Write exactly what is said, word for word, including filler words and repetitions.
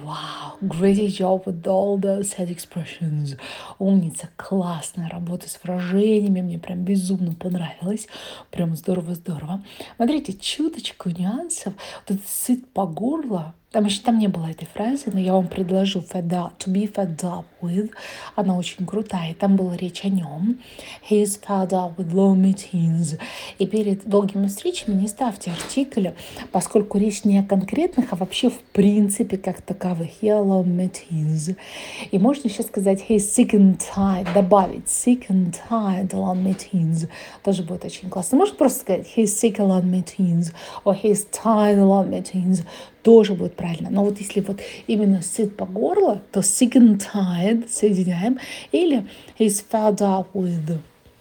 wow, great job with all the sad expressions. Умница, классная работа с выражениями, мне прям безумно понравилось. Прям здорово-здорово. Смотрите, чуточку нюансов. Вот этот сыт по горло, там еще там не было этой фразы, но я вам предложу fed up, to be fed up with. Она очень крутая. Там была речь о нем. He is fed up with long meetings. И перед долгими встречами не ставьте артикли, поскольку речь не о конкретных, а вообще в принципе как таковых. He are long meetings. И можно еще сказать he is sick and tired, добавить sick and tired long meetings. Тоже будет очень классно. Можно просто сказать he is sick of long meetings, or he is tired of long meetings. Тоже будет правильно. Но вот если вот именно сыт по горло, то sick and tired соединяем. Или he's fed up with.